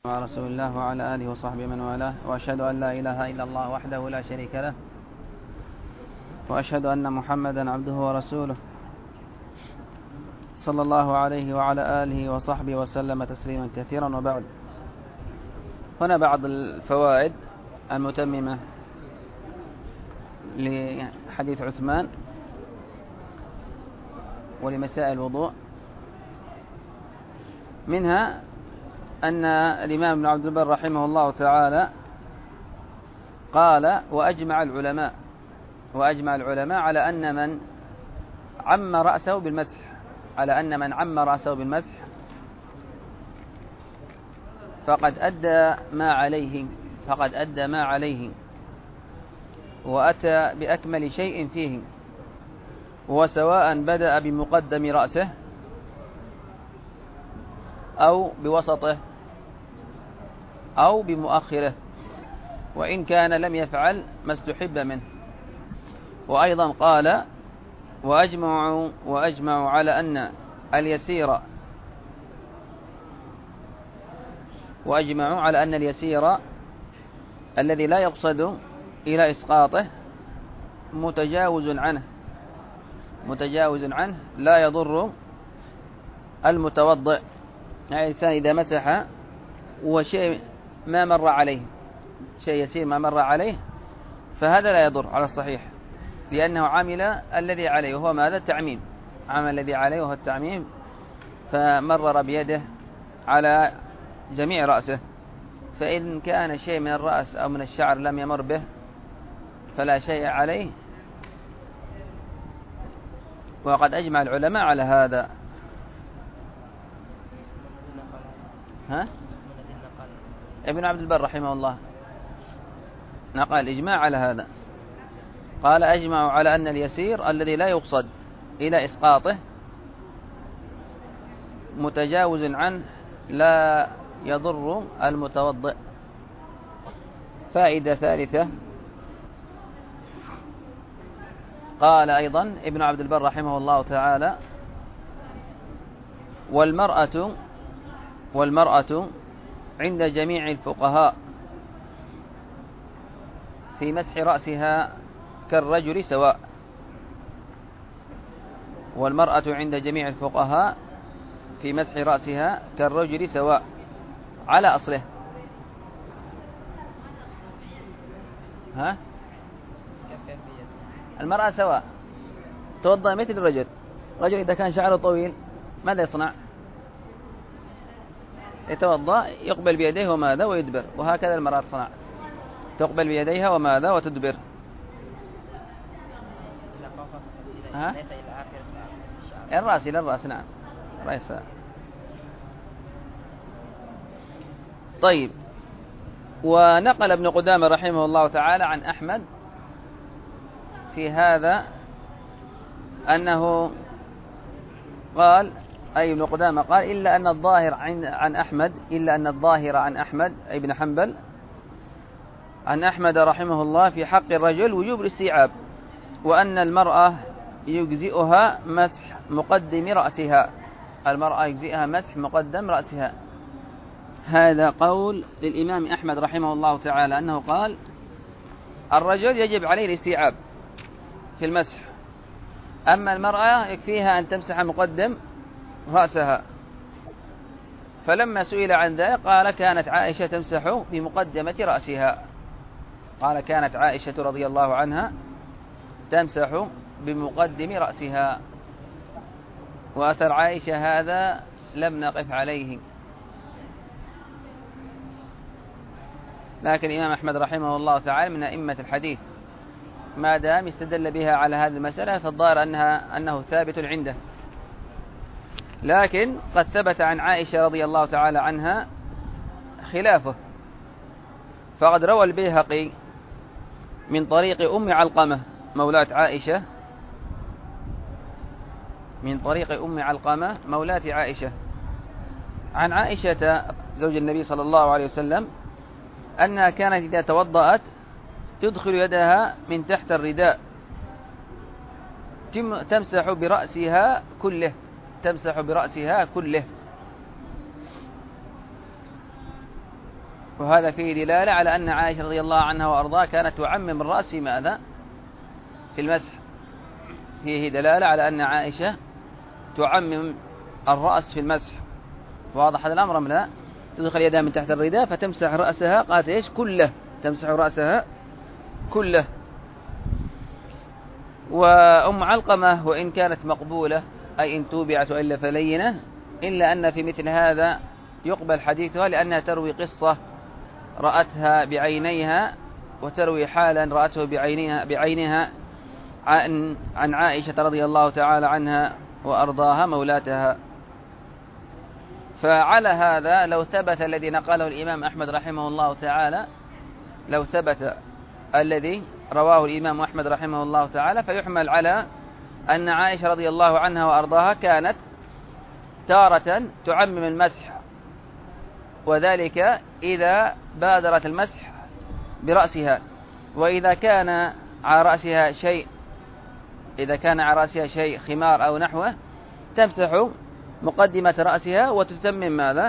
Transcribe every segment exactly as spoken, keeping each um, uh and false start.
على رسول الله وعلى آله وصحبه من والاه، وأشهد أن لا إله إلا الله وحده لا شريك له، وأشهد أن محمدا عبده ورسوله صلى الله عليه وعلى آله وصحبه وسلم تسليما كثيرا. وبعد، هنا بعض الفوائد المتممة لحديث عثمان ولمسائل الوضوء. منها أن الإمام ابن عبد البر رحمه الله تعالى قال: وأجمع العلماء وأجمع العلماء على أن من عم رأسه بالمسح على أن من عم رأسه بالمسح فقد أدى ما عليه فقد أدى ما عليه وأتى بأكمل شيء فيه، وسواء بدأ بمقدم رأسه أو بوسطه أو بمؤخره، وإن كان لم يفعل ما استحب منه. وأيضا قال: وأجمعوا وأجمعوا على أن اليسير وأجمعوا على أن اليسير الذي لا يقصد إلى إسقاطه متجاوز عنه متجاوز عنه لا يضر المتوضئ. يعني الإنسان إذا مسح وشيء ما مر عليه شيء يسير ما مر عليه فهذا لا يضر على الصحيح، لأنه عمل الذي عليه وهو ماذا؟ التعميم. عمل الذي عليه وهو التعميم، فمرر بيده على جميع رأسه. فإن كان شيء من الرأس أو من الشعر لم يمر به فلا شيء عليه. وقد أجمع العلماء على هذا. ها؟ ابن عبد البر رحمه الله نقل إجماع على هذا، قال: أجمعوا على أن اليسير الذي لا يقصد إلى إسقاطه متجاوز عنه لا يضر المتوضئ. فائدة ثالثة، قال أيضا ابن عبد البر رحمه الله تعالى: والمرأة والمرأة عند جميع الفقهاء في مسح رأسها كالرجل سواء. والمرأة عند جميع الفقهاء في مسح رأسها كالرجل سواء على أصله. ها؟ المرأة سواء توضأ مثل الرجل. الرجل إذا كان شعره طويل ماذا يصنع؟ يتوضأ، يقبل بيديه وماذا ويدبر، وهكذا المرأة تصنع، تقبل بيديها وماذا وتدبر. ها؟ الرأس إلى الرأس، نعم، رأس. طيب، ونقل ابن قدامة رحمه الله تعالى عن أحمد في هذا أنه قال، أي ابن قدامة قال: إلا أن الظاهر عن أحمد إلا أن الظاهر عن أحمد أي ابن حنبل عن أحمد رحمه الله في حق الرجل وجوب الاستيعاب، وأن المرأة يجزئها مسح مقدم رأسها المرأة يجزئها مسح مقدم رأسها. هذا قول للإمام أحمد رحمه الله تعالى، أنه قال: الرجل يجب عليه الاستيعاب في المسح، أما المرأة يكفيها أن تمسح مقدم رأسها. فلما سئل عن ذلك قال: كانت عائشة تمسح بمقدمة رأسها قال كانت عائشة رضي الله عنها تمسح بمقدم رأسها. وأثر عائشة هذا لم نقف عليه، لكن الإمام أحمد رحمه الله تعالى من أئمة الحديث، ما دام استدل بها على هذه المسألة فالظاهر أنها أنه ثابت عنده. لكن قد ثبت عن عائشة رضي الله تعالى عنها خلافه، فقد روى البيهقي من طريق أم علقمة مولاة عائشة من طريق أم علقمة مولاة عائشة عن عائشة زوج النبي صلى الله عليه وسلم أنها كانت إذا توضأت تدخل يدها من تحت الرداء تمسح برأسها كله تمسح برأسها كله وهذا فيه دلالة على أن عائشة رضي الله عنها وأرضاها كانت تعمم الرأس في ماذا؟ في المسح. فيه دلالة على أن عائشة تعمم الرأس في المسح. واضح هذا الأمر أم لا؟ تدخل يدها من تحت الرداء فتمسح رأسها، قالت إيش؟ كله، تمسح رأسها كله. وأم علقمة وإن كانت مقبولة أي إن توبعت وإلا فلينة، إلا أن في مثل هذا يقبل حديثها، لأنها تروي قصة رأتها بعينيها، وتروي حالا رأته بعينها, بعينها عن, عن عائشة رضي الله تعالى عنها وأرضاها مولاتها. فعلى هذا لو ثبت الذي نقله الإمام أحمد رحمه الله تعالى، لو ثبت الذي رواه الإمام أحمد رحمه الله تعالى، فيحمل على أن عائشة رضي الله عنها وأرضاها كانت تارة تعمم المسح، وذلك إذا بادرت المسح برأسها، وإذا كان على رأسها شيء إذا كان على رأسها شيء خمار أو نحوه تمسح مقدمة رأسها وتتمم ماذا؟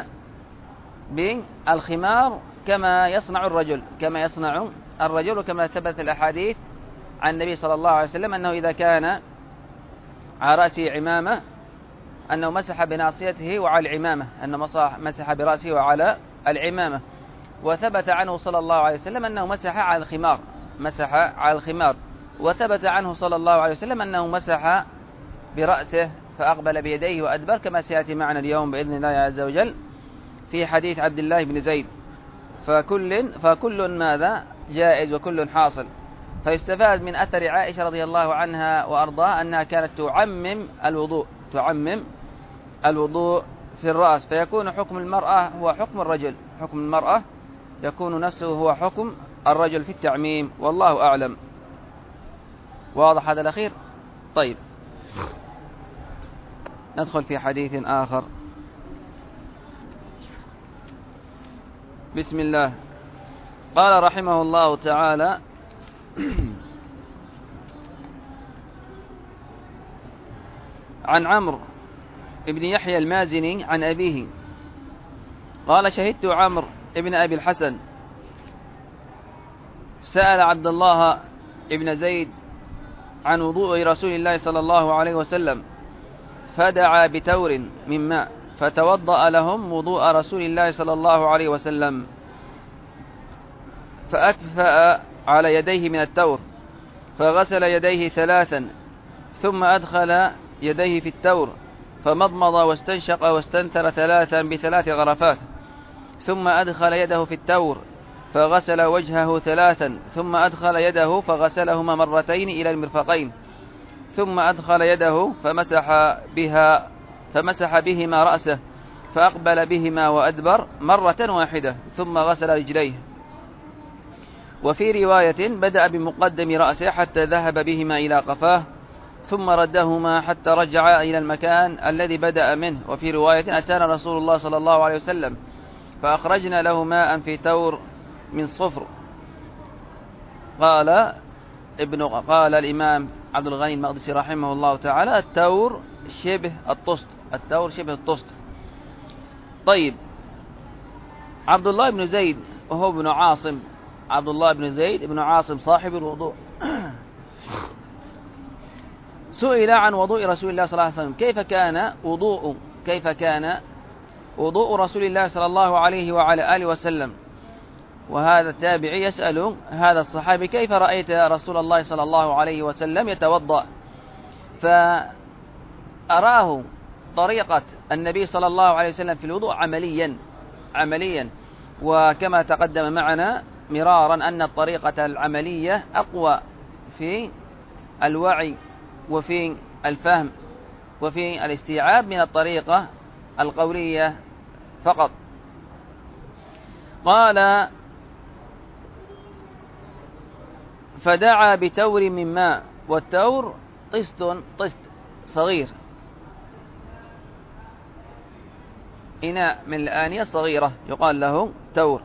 بالخمار كما يصنع الرجل كما يصنع الرجل وكما ثبت الأحاديث عن النبي صلى الله عليه وسلم أنه إذا كان على رأسه عمامة أنه مسح بناصيته وعلى العمامة، أنه مسح برأسه وعلى العمامة. وثبت عنه صلى الله عليه وسلم أنه مسح على الخمار مسح على الخمار وثبت عنه صلى الله عليه وسلم أنه مسح برأسه فأقبل بيديه وأدبر، كما سيأتي معنا اليوم بإذن الله عز وجل في حديث عبد الله بن زيد. فكل, فكل ماذا جائز وكل حاصل. فيستفاد من أثر عائشة رضي الله عنها وأرضاها أنها كانت تعمم الوضوء تعمم الوضوء في الرأس، فيكون حكم المرأة هو حكم الرجل حكم المرأة يكون نفسه هو حكم الرجل في التعميم، والله أعلم. واضح هذا الأخير؟ طيب، ندخل في حديث آخر. بسم الله. قال رحمه الله تعالى: عن عمرو ابن يحيى المازني عن أبيه قال: شهدت عمرو ابن أبي الحسن سأل عبد الله ابن زيد عن وضوء رسول الله صلى الله عليه وسلم، فدعا بتور من ماء فتوضأ لهم وضوء رسول الله صلى الله عليه وسلم، فأكفأ على يديه من التور، فغسل يديه ثلاثا، ثم أدخل يديه في التور، فمضمض واستنشق واستنثر ثلاثا بثلاث غرفات، ثم أدخل يده في التور فغسل وجهه ثلاثا، ثم أدخل يده فغسلهما مرتين إلى المرفقين، ثم أدخل يده فمسح بها فمسح بهما رأسه، فأقبل بهما وأدبر مرة واحدة، ثم غسل رجليه. وفي رواية: بدأ بمقدم رأسه حتى ذهب بهما إلى قفاه، ثم ردهما حتى رجع إلى المكان الذي بدأ منه. وفي رواية: أتانا رسول الله صلى الله عليه وسلم فأخرجنا له ماء في تور من صفر. قال ابن قال الإمام عبد الغني المقدسي رحمه الله تعالى: التور شبه الطست التور شبه الطست. طيب، عبد الله بن زيد وهو ابن عاصم عبد الله بن زيد ابن عاصم صاحب الوضوء سئل عن وضوء رسول الله صلى الله عليه وسلم، كيف كان وضوء كيف كان وضوء رسول الله صلى الله عليه وعلى آله وسلم. وهذا التابعي يسأل هذا الصحابي: كيف رأيت رسول الله صلى الله عليه وسلم يتوضأ؟ فأراه طريقة النبي صلى الله عليه وسلم في الوضوء عمليا عمليا وكما تقدم معنا مرارا أن الطريقة العملية أقوى في الوعي وفي الفهم وفي الاستيعاب من الطريقة القولية فقط. قال: فدعا بتور من ماء، والتور طست طست صغير، إناء من الآنية صغيرة يقال له تور.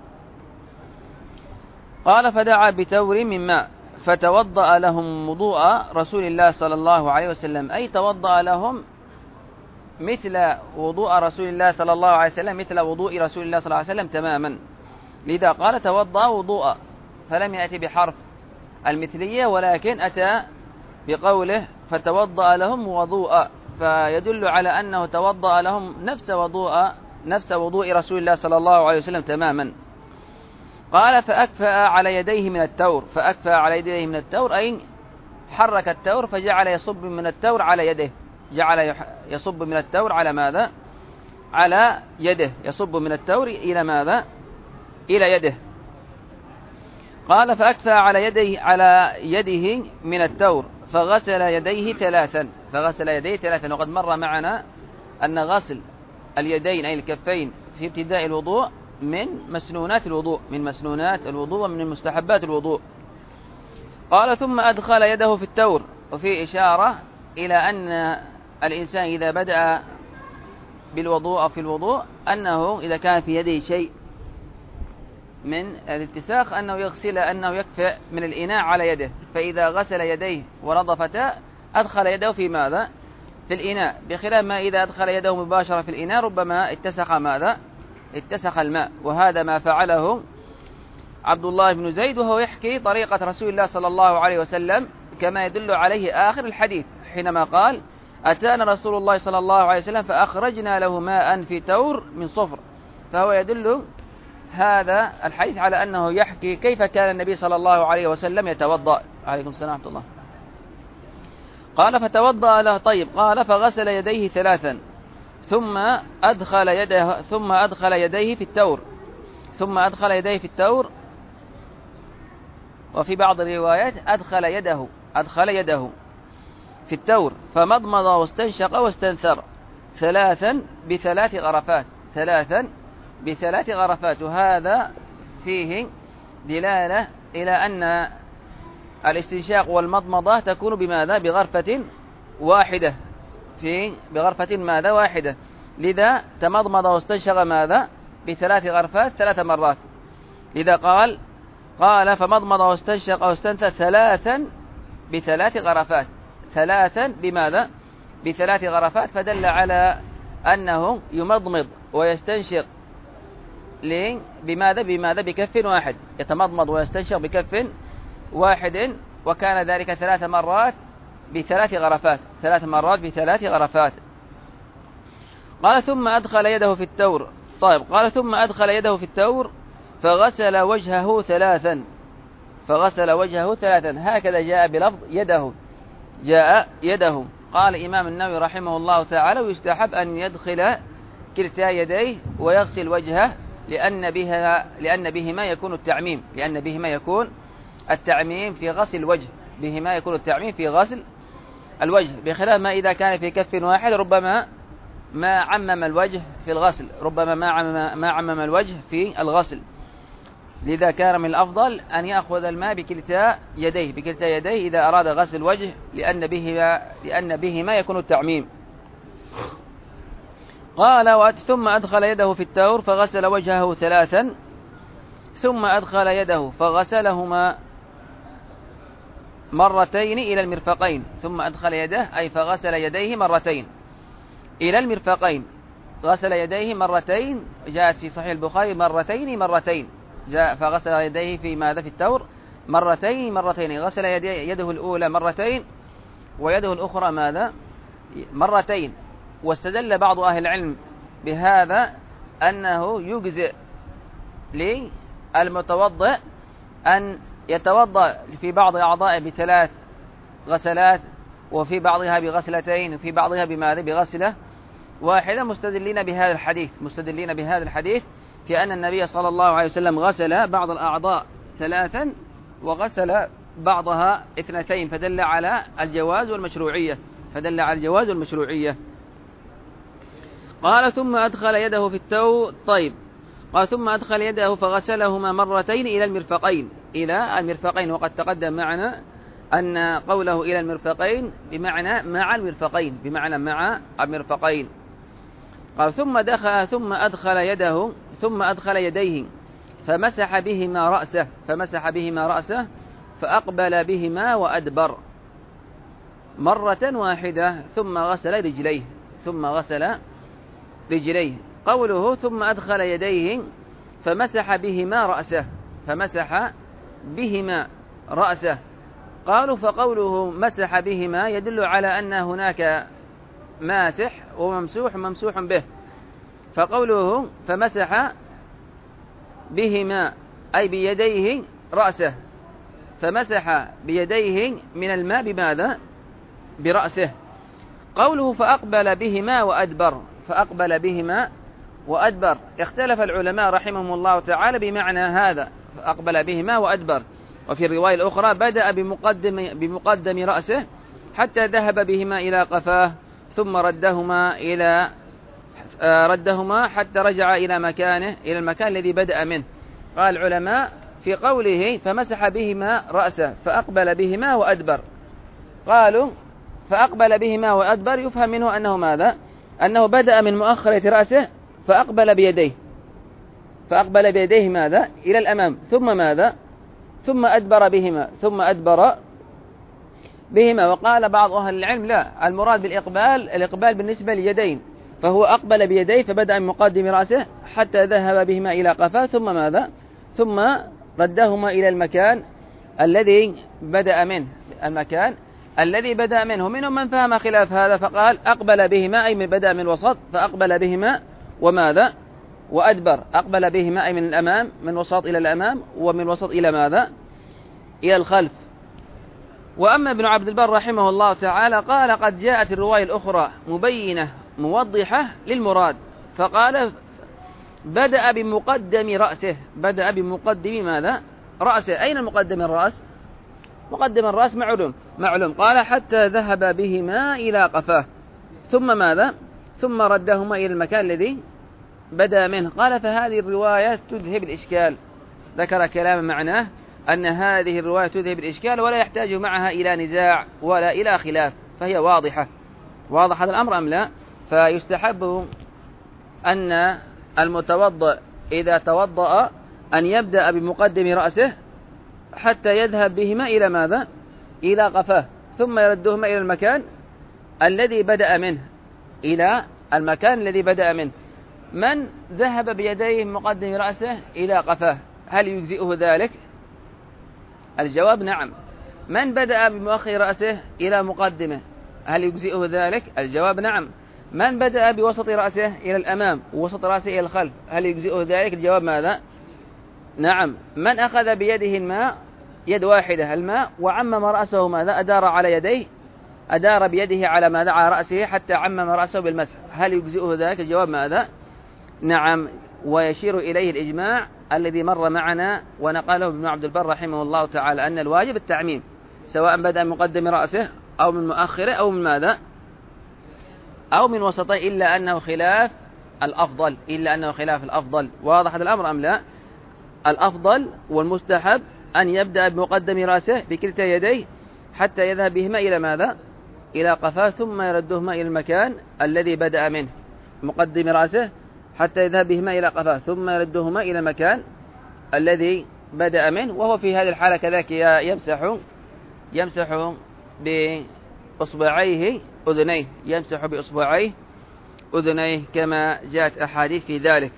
قال: فدعا بتور من ماء فتوضأ لهم وضوء رسول الله صلى الله عليه وسلم، أي توضأ لهم مثل وضوء رسول الله صلى الله عليه وسلم مثل وضوء رسول الله صلى الله عليه وسلم تماما. لذا قال توضأ وضوءا، فلم يأتي بحرف المثلية ولكن أتى بقوله فتوضأ لهم وضوءا، فيدل على أنه توضأ لهم نفس وضوء نفس وضوء رسول الله صلى الله عليه وسلم تماما. قال فأكفأ على يديه من التور، فأكفأ على يديه من التور أي حرك التور فجعل يصب من التور على يده، جعل يصب من التور على ماذا؟ على يده، يصب من التور إلى ماذا؟ إلى يده. قال فأكفأ على يديه على يده من التور فغسل يديه ثلاثا، فغسل يديه ثلاثا. وقد مر معنا أن غسل اليدين أي الكفين في ابتداء الوضوء من مسنونات الوضوء، من مسنونات الوضوء ومن مستحبات الوضوء. قال ثم أدخل يده في التور، وفي إشارة إلى أن الإنسان إذا بدأ بالوضوء أو في الوضوء أنه إذا كان في يده شيء من الاتساخ أنه يغسل أنه يكفئ من الإناء على يده، فإذا غسل يديه ونظفتا أدخل يده في ماذا؟ في الإناء، بخلاف ما إذا أدخل يده مباشرة في الإناء ربما اتسخ ماذا؟ اتسخ الماء. وهذا ما فعله عبد الله بن زيد، وهو يحكي طريقة رسول الله صلى الله عليه وسلم كما يدل عليه آخر الحديث حينما قال أتانا رسول الله صلى الله عليه وسلم فأخرجنا له ماء في تور من صفر، فهو يدل هذا الحديث على أنه يحكي كيف كان النبي صلى الله عليه وسلم يتوضأ. عليكم السلام ورحمة الله. قال فتوضأ له. طيب قال فغسل يديه ثلاثا ثم أدخل يده ثم أدخل يديه في التور ثم أدخل يديه في التور وفي بعض الروايات أدخل يده أدخل يده في التور فمضمض واستنشق واستنثر ثلاثا بثلاث غرفات ثلاثا بثلاث غرفات. وهذا فيه دلالة إلى أن الاستنشاق والمضمضة تكون بماذا؟ بغرفة واحدة في بغرفة ماذا؟ واحدة. لذا تمضمض واستنشق ماذا؟ بثلاث غرفات ثلاث مرات. لذا قال قال فمضمض واستنشق واستنثر ثلاثا بثلاث غرفات، ثلاثا بماذا؟ بثلاث غرفات، فدل على أنه يمضمض ويستنشق ليه؟ بماذا؟ بماذا؟ بكف واحد، يتمضمض ويستنشق بكف واحد، وكان ذلك ثلاث مرات بثلاث غرفات، ثلاث مرات بثلاث غرفات. قال ثم أدخل يده في التور. طيب قال ثم أدخل يده في التور فغسل وجهه ثلاثا فغسل وجهه ثلاثا هكذا جاء بلفظ يده، جاء يده. قال الإمام النووي رحمه الله تعالى ويستحب أن يدخل كلتا يديه ويغسل وجهه لأن بها لأن بهما يكون التعميم لأن بهما يكون التعميم في غسل الوجه بهما يكون التعميم في غسل الوجه، بخلاف ما إذا كان في كف واحد ربما ما عمم الوجه في الغسل ربما ما عمم, ما عمم الوجه في الغسل. لذا كان من الأفضل أن يأخذ الماء بكلتا يديه بكلتا يديه إذا أراد غسل الوجه لأن بهما لأن بهما يكون التعميم. قال ثم أدخل يده في التور فغسل وجهه ثلاثا ثم أدخل يده فغسلهما مرتين إلى المرفقين ثم أدخل يده أي فغسل يديه مرتين إلى المرفقين، غسل يديه مرتين، جاءت في صحيح البخاري مرتين مرتين جاء فغسل يديه في ماذا؟ في التور مرتين مرتين، غسل يده الأولى مرتين ويده الأخرى ماذا؟ مرتين. واستدل بعض أهل العلم بهذا أنه يجزئ للمتوضئ أن يتوضأ في بعض أعضائه بثلاث غسلات وفي بعضها بغسلتين وفي بعضها بماذا؟ بغسلة واحدة، مستدلين بهذا الحديث مستدلين بهذا الحديث في أن النبي صلى الله عليه وسلم غسل بعض الأعضاء ثلاثا وغسل بعضها اثنتين، فدل على الجواز والمشروعية فدل على الجواز والمشروعية. قال ثم أدخل يده في التور. طيب قال ثم أدخل يده فغسلهما مرتين إلى المرفقين إلى المرفقين وقد تقدم معنا أن قوله إلى المرفقين بمعنى مع المرفقين بمعنى مع المرفقين. قال ثم دخل ثم أدخل يده ثم أدخل يديه فمسح بهما رأسه فمسح بهما رأسه فأقبل بهما وأدبر مرة واحدة ثم غسل رجليه ثم غسل رجليه. قوله ثم أدخل يديه فمسح بهما رأسه فمسح بهما رأسه. قالوا فقوله مسح بهما يدل على أن هناك ماسح وممسوح وممسوح به، فقوله فمسح بهما أي بيديه رأسه، فمسح بيديه من الماء بماذا؟ برأسه. قوله فأقبل بهما وأدبر فأقبل بهما وأدبر اختلف العلماء رحمهم الله تعالى بمعنى هذا، فأقبل بهما وأدبر. وفي الرواية الأخرى بدأ بمقدم, بمقدم رأسه حتى ذهب بهما إلى قفاه ثم ردهما إلى ردهما حتى رجع إلى مكانه إلى المكان الذي بدأ منه. قال العلماء في قوله فمسح بهما رأسه فأقبل بهما وأدبر، قالوا فأقبل بهما وأدبر يفهم منه أنه ماذا؟ أنه بدأ من مؤخرة رأسه فأقبل بيديه فأقبل بيديه ماذا؟ إلى الأمام، ثم ماذا؟ ثم أدبر بهما ثم أدبر بهما. وقال بعض أهل العلم لا، المراد بالإقبال الإقبال بالنسبة لليدين، فهو أقبل بيديه فبدأ من مقدم رأسه حتى ذهب بهما إلى قفاه ثم ماذا؟ ثم ردهما إلى المكان الذي بدأ منه المكان الذي بدأ منه. منهم من فهم خلاف هذا فقال أقبل بهما أي من بدأ من الوسط فأقبل بهما وماذا؟ وأدبر. أقبل بهما أي من الأمام من وسط إلى الأمام ومن وسط إلى ماذا؟ إلى الخلف. وأما ابن عبد البر رحمه الله تعالى قال قد جاءت الرواية الأخرى مبينة موضحة للمراد، فقال بدأ بمقدم رأسه بدأ بمقدم ماذا؟ رأسه. أين مقدم الرأس؟ مقدم الرأس معلوم معلوم قال حتى ذهب بهما إلى قفاه ثم ماذا؟ ثم ردهما إلى المكان الذي بدأ منه. قال فهذه الرواية تذهب الإشكال، ذكر كلام معناه أن هذه الرواية تذهب الإشكال ولا يحتاج معها إلى نزاع ولا إلى خلاف، فهي واضحة. واضح هذا الأمر أم لا؟ فيستحب أن المتوضئ إذا توضأ أن يبدأ بمقدم رأسه حتى يذهب بهما إلى ماذا؟ إلى قفاه ثم يردهما إلى المكان الذي بدأ منه إلى المكان الذي بدأ منه. من ذهب بيديه مقدم رأسه إلى قفاه هل يجزئه ذلك؟ الجواب نعم. من بدأ بمؤخر رأسه إلى مقدمه هل يجزئه ذلك؟ الجواب نعم. من بدأ بوسط رأسه إلى الأمام ووسط رأسه إلى الخلف هل يجزئه ذلك؟ الجواب ماذا؟ نعم. من أخذ بيده الماء يد واحدة الماء وعمم رأسه ماذا؟ أدار على يديه أدار بيده على ماذا؟ على رأسه حتى عمم رأسه بالمسح هل يجزئه ذلك؟ الجواب ماذا؟ نعم. ويشير إليه الإجماع الذي مر معنا ونقله ابن عبد البر رحمه الله تعالى أن الواجب التعميم سواء بدأ من مقدم رأسه أو من مؤخره أو من ماذا؟ أو من وسطه، إلا أنه خلاف الأفضل إلا أنه خلاف الأفضل. واضح هذا الأمر أم لا؟ الأفضل والمستحب أن يبدأ بمقدم رأسه بكلتا يديه حتى يذهب بهما إلى ماذا؟ إلى قفاه ثم يردهما إلى المكان الذي بدأ منه. مقدم رأسه حتى يذهب بهما إلى قفاه ثم يردهما إلى المكان الذي بدأ منه. وهو في هذه الحالة كذلك يمسح يمسح بأصبعيه أذنيه يمسح بأصبعيه أذنيه كما جاءت أحاديث في ذلك.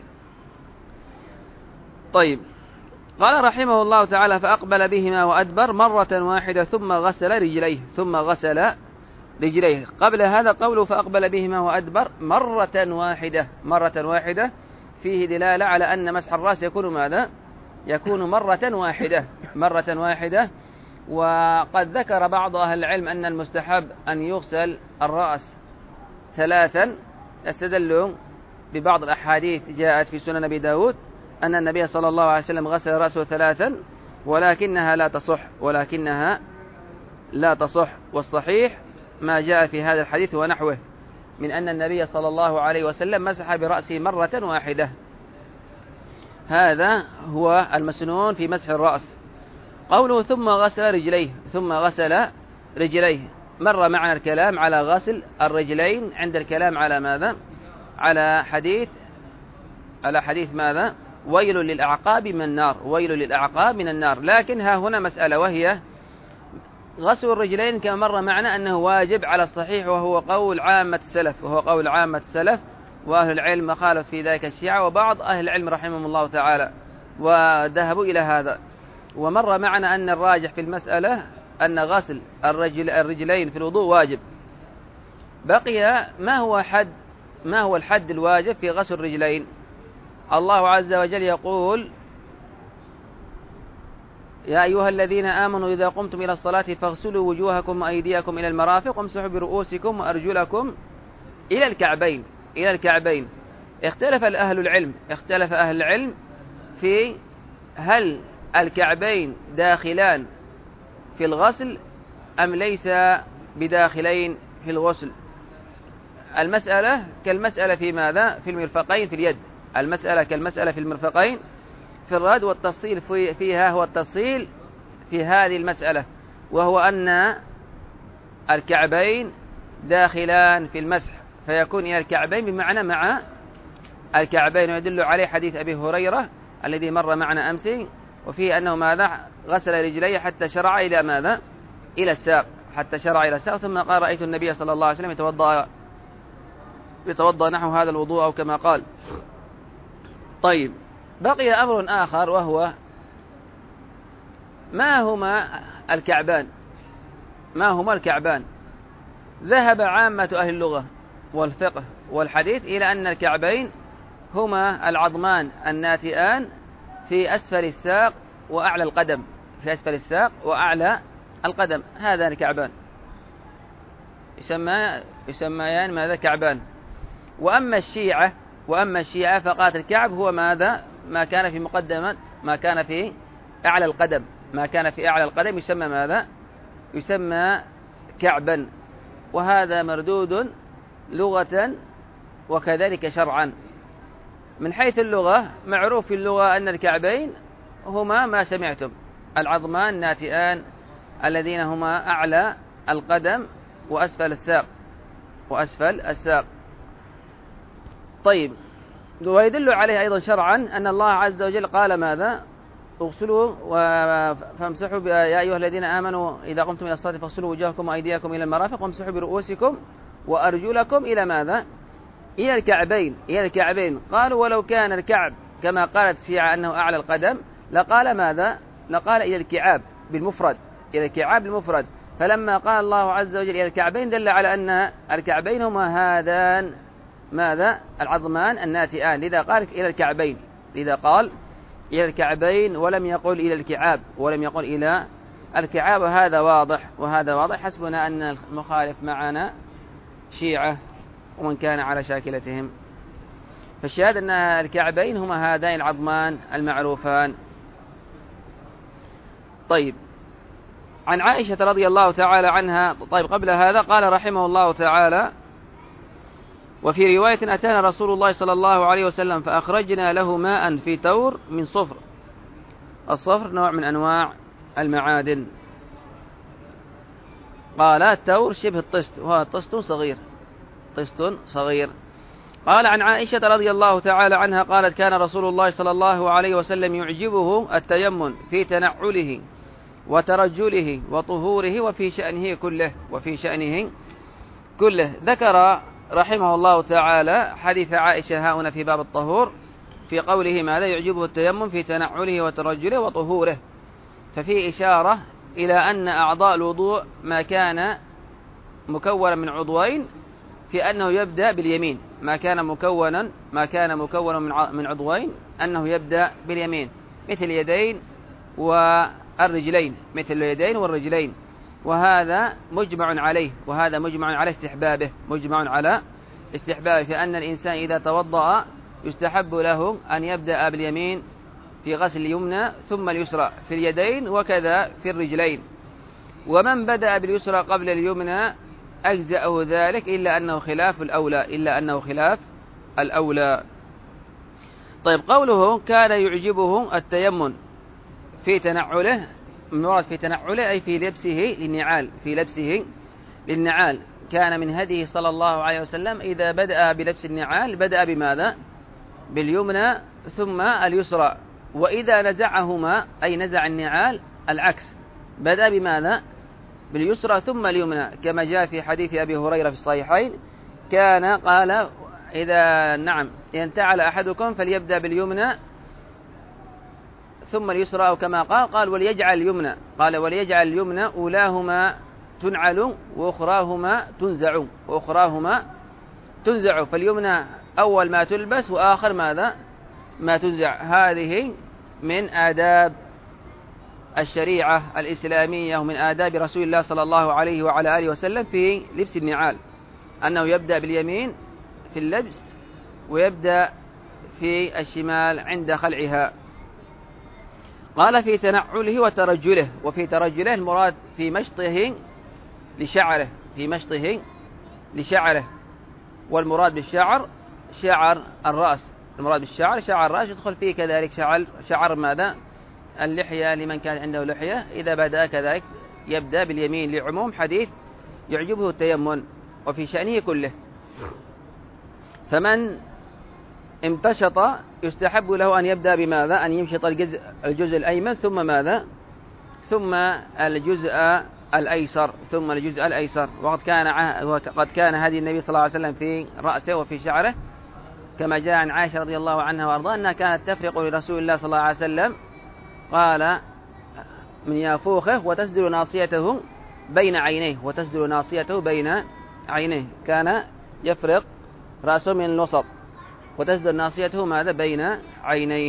طيب، قال رحمه الله تعالى فأقبل بهما وأدبر مرة واحدة ثم غسل رجليه ثم غسل رجليه. قبل هذا قوله فأقبل بهما وأدبر مرة واحدة مرة واحدة فيه دلالة على أن مسح الرأس يكون ماذا؟ يكون مرة واحدة مرة واحدة. وقد ذكر بعض أهل العلم أن المستحب أن يغسل الرأس ثلاثا، استدلوا ببعض الأحاديث جاءت في سنن أبي داود أن النبي صلى الله عليه وسلم غسل رأسه ثلاثا ولكنها لا تصح ولكنها لا تصح والصحيح ما جاء في هذا الحديث ونحوه من أن النبي صلى الله عليه وسلم مسح برأسه مرة واحدة. هذا هو المسنون في مسح الرأس. قوله ثم غسل رجليه ثم غسل رجليه مر معنا الكلام على غسل الرجلين عند الكلام على ماذا؟ على حديث على حديث ماذا؟ ويل للأعقاب من النار ويل للأعقاب من النار. لكن ها هنا مسألة وهي غسل الرجلين كما مر معنا أنه واجب على الصحيح وهو قول عامة السلف وهو قول عامة السلف وأهل العلم خالف في ذلك الشيعة وبعض أهل العلم رحمهم الله تعالى. وذهبوا إلى هذا. ومر معنا أن الراجح في المسألة أن غسل الرجل الرجلين في الوضوء واجب. بقي ما هو حد ما هو الحد الواجب في غسل الرجلين؟ الله عز وجل يقول: يا أيها الذين آمنوا إذا قمتم إلى الصلاة فاغسلوا وجوهكم وأيديكم إلى المرافق وامسحوا برؤوسكم وأرجلكم إلى الكعبين إلى الكعبين. اختلف أهل العلم اختلف أهل العلم في هل الكعبين داخلان في الغسل أم ليس بداخلين في الغسل. المسألة كالمسألة في ماذا؟ في المرفقين في اليد. المسألة كالمسألة في المرفقين في الرد، والتفصيل في فيها هو التفصيل في هذه المسألة، وهو أن الكعبين داخلان في المسح، فيكون إلى الكعبين بمعنى مع الكعبين، ويدل عليه حديث أبي هريرة الذي مر معنا أمس، وفيه أنه ماذا؟ غسل رجليه حتى شرع إلى ماذا؟ إلى الساق، حتى شرع إلى الساق. ثم قال: رأيت النبي صلى الله عليه وسلم يتوضأ يتوضأ نحو هذا الوضوء، أو كما قال. طيب، بقي أمر آخر، وهو ما هما الكعبان ما هما الكعبان ذهب عامة أهل اللغة والفقه والحديث إلى أن الكعبين هما العظمان الناتئان في أسفل الساق وأعلى القدم في أسفل الساق وأعلى القدم هذان الكعبان، يسمى يسميان ماذا؟ كعبان. وأما الشيعة وأما الشيعة فقالت الكعب هو ماذا؟ ما كان في مقدمة ما كان في أعلى القدم ما كان في أعلى القدم يسمى ماذا؟ يسمى كعبا. وهذا مردود لغة وكذلك شرعا. من حيث اللغة، معروف في اللغة أن الكعبين هما ما سمعتم، العظمان الناتئان الذين هما أعلى القدم وأسفل الساق وأسفل الساق. طيب، ويدل عليه أيضا شرعا أن الله عز وجل قال ماذا؟ اغسلوا فامسحوا يا أيها الذين آمنوا إذا قمتم إلى الصلاة فاغسلوا وجوهكم وأيديكم إلى المرافق وامسحوا برؤوسكم وأرجلكم إلى ماذا؟ إلى الكعبين إلى الكعبين. قالوا: ولو كان الكعب كما قالت الشيعة أنه أعلى القدم لقال ماذا؟ لقال إلى الكعاب بالمفرد إلى الكعاب بالمفرد. فلما قال الله عز وجل إلى الكعبين دل على أن الكعبين هما هذان ماذا؟ العظمان الناتئان، لذا قال إلى الكعبين لذا قال إلى الكعبين ولم يقل إلى الكعاب ولم يقل إلى الكعاب. وهذا واضح وهذا واضح حسبنا أن المخالف معنا شيعة ومن كان على شاكلتهم. فالشاهد أن الكعبين هما هذان العظمان المعروفان. طيب، عن عائشة رضي الله تعالى عنها. طيب، قبل هذا قال رحمه الله تعالى: وفي رواية: أتانا رسول الله صلى الله عليه وسلم فأخرجنا له ماء في تور من صفر. الصفر نوع من أنواع المعادن. قال: التور شبه الطست، وهو طست صغير طست صغير. قال: عن عائشة رضي الله تعالى عنها قالت: كان رسول الله صلى الله عليه وسلم يعجبه التيمم في تنعله وترجله وطهوره وفي شأنه كله وفي شأنه كله. ذكر رحمه الله تعالى حديث عائشة هنا في باب الطهور في قوله ماذا؟ يعجبه التيمم في تنعله وترجله وطهوره. ففي إشارة إلى أن أعضاء الوضوء ما كان مكونا من عضوين في أنه يبدأ باليمين، ما كان مكونا ما كان مكونا من عضوين أنه يبدأ باليمين، مثل اليدين والرجلين مثل اليدين والرجلين. وهذا مجمع عليه وهذا مجمع على استحبابه مجمع على استحبابه فأن الإنسان إذا توضأ يستحب له أن يبدأ باليمين في غسل اليمنى ثم اليسرى في اليدين، وكذا في الرجلين. ومن بدأ باليسرى قبل اليمنى أجزأه ذلك، إلا أنه خلاف الأولى إلا أنه خلاف الأولى. طيب، قوله كان يعجبه التيمم في تنعله، المراد في تنعله أي في لبسه للنعال في لبسه للنعال. كان من هديه صلى الله عليه وسلم إذا بدأ بلبس النعال بدأ بماذا؟ باليمنى ثم اليسرى. وإذا نزعهما أي نزع النعال العكس، بدأ بماذا؟ باليسرى ثم اليمنى، كما جاء في حديث أبي هريرة في الصحيحين. كان قال: إذا نعم إن انتعل أحدكم فليبدأ باليمنى ثم اليسرى، أو كما قال قال وليجعل اليمنى، قال وليجعل اليمنى أولاهما تنعل وأخراهما تنزع، وأخراهما تنزع، فاليمنى أول ما تلبس وآخر ماذا ما تنزع. هذه من آداب الشريعة الإسلامية ومن آداب رسول الله صلى الله عليه وعلى آله وسلم في لبس النعال، أنه يبدأ باليمين في اللبس ويبدأ في الشمال عند خلعها. قال في تنعله وترجله، وفي ترجله المراد في مشطه لشعره، في مشطه لشعره، والمراد بالشعر شعر الرأس، المراد بالشعر شعر الرأس، يدخل فيه كذلك شعر, شعر ماذا اللحية لمن كان عنده لحية، إذا بدأ كذلك يبدأ باليمين لعموم حديث يعجبه التيمن وفي شأنه كله. فمن امتشط يستحب له أن يبدأ بماذا؟ أن يمشط الجزء, الجزء الأيمن ثم ماذا؟ ثم الجزء الأيسر، ثم الجزء الأيسر. وقد كان وقد كان هدي النبي صلى الله عليه وسلم في رأسه وفي شعره، كما جاء عن عائشة رضي الله عنها وأرضاها أنها كانت تفرق لرسول الله صلى الله عليه وسلم قال من يافوخه وتسدل ناصيته بين عينيه، وتسدل ناصيته بين عينيه، كان يفرق رأسه من الوسط وتسدل ناصيته ماذا بين عينيه.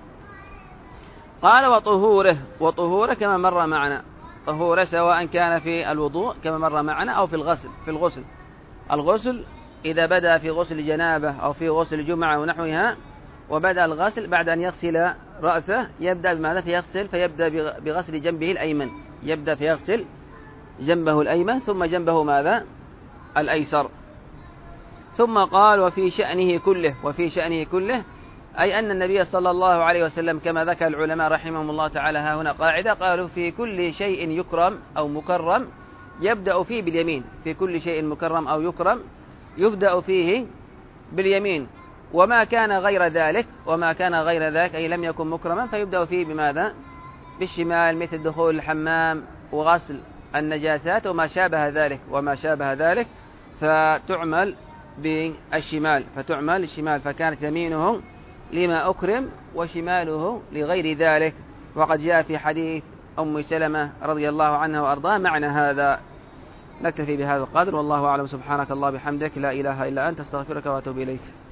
قال وطهوره، وطهوره كما مر معنا، طهوره سواء كان في الوضوء كما مر معنا أو في الغسل. في الغسل الغسل إذا بدأ في غسل جنابه أو في غسل جمعة ونحوها وبدأ الغسل بعد أن يغسل رأسه يبدأ بماذا فيغسل فيبدأ بغسل جنبه الأيمن، يبدأ فيغسل جنبه الأيمن ثم جنبه ماذا الأيسر. ثم قال وفي شأنه كله، وفي شأنه كله أي أن النبي صلى الله عليه وسلم كما ذكر العلماء رحمهم الله تعالى ها هنا قاعدة، قالوا في كل شيء يكرم أو مكرم يبدأ فيه باليمين، في كل شيء مكرم أو يكرم يبدأ فيه باليمين، وما كان غير ذلك وما كان غير ذلك أي لم يكن مكرما فيبدأ فيه بماذا بالشمال، مثل دخول الحمام وغسل النجاسات وما شابه ذلك وما شابه ذلك فتعمل بالشمال، فتعمل الشمال، فكانت يمينه لما أكرم وشماله لغير ذلك. وقد جاء في حديث أم سلمة رضي الله عنها وأرضاها معنى هذا. نكتفي بهذا القدر والله أعلم. سبحانك الله بحمدك لا إله إلا أنت استغفرك وأتوب إليك.